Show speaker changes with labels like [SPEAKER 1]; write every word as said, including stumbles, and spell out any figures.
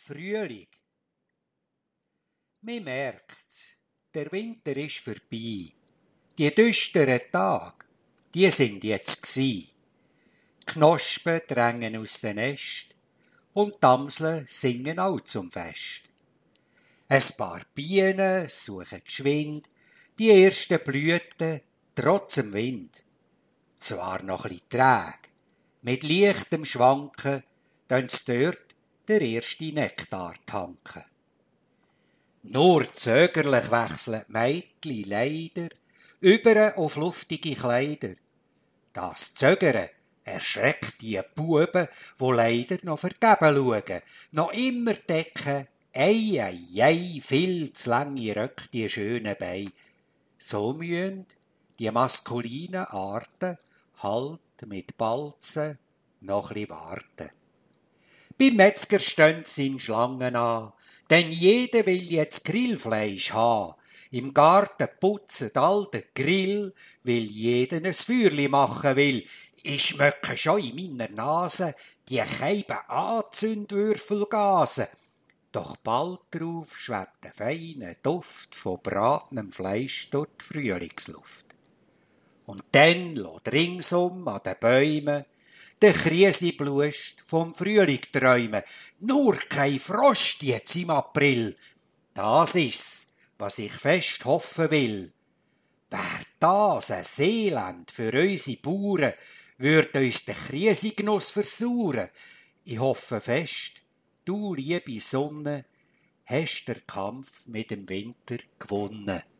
[SPEAKER 1] Frühling. Man merkt's, der Winter ist vorbei. Die düsteren Tage, die sind jetzt gsi. Knospen drängen aus den Nest und die Amseln singen auch zum Fest. Ein paar Bienen suchen geschwind die ersten Blüten trotz dem Wind. Zwar noch ein bisschen träge, mit leichtem Schwanken, dann dort der erste Nektar tanken. Nur zögerlich wechseln die Mädchen leider über auf luftige Kleider. Das Zögern erschreckt die Buben, wo leider noch vergeben schauen, noch immer decken, ei, ei, ei, viel zu lange Röcke die schönen Beine. So müssen die maskulinen Arten halt mit Balzen noch ein bisschen warten. Beim Metzger stehen sie in Schlangen an, denn jeder will jetzt Grillfleisch haben. Im Garten putzen die alten Grill, weil jeder ein Feuerli machen will. Ich schmecke schon in meiner Nase die keiben Anzündwürfelgasen. Doch bald drauf schwebt ein feiner Duft von bratenem Fleisch durch die Frühlingsluft. Und dann lässt ringsum an den Bäumen der Kriesiblusch vom Frühling träumen. Nur kein Frost jetzt im April. Das ist's, was ich fest hoffen will. Wär das ein Seeland für unsere Bauern, würd uns der Kriesigenuss versauern. Ich hoffe fest, du, liebe Sonne, hast den Kampf mit dem Winter gewonnen.